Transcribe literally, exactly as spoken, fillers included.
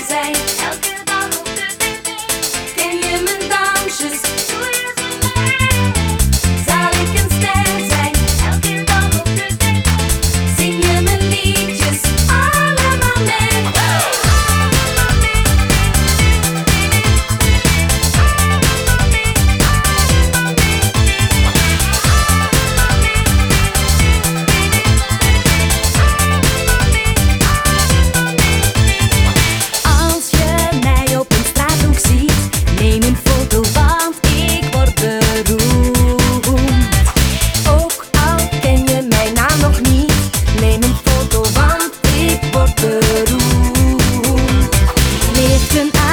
zijn, elke dag op de tv. Ken je mijn dansjes? Doe je ze mee? Zal ik een ster zijn, elke dag op de tv. Zing je mijn liedjes allemaal mee? Allemaal mee. Allemaal mee. Allemaal mee. Als je mij op een straathoek ziet, neem een foto, want ik word beroemd. Ook al ken je mijn naam nog niet, neem een foto, want ik word beroemd. Lichten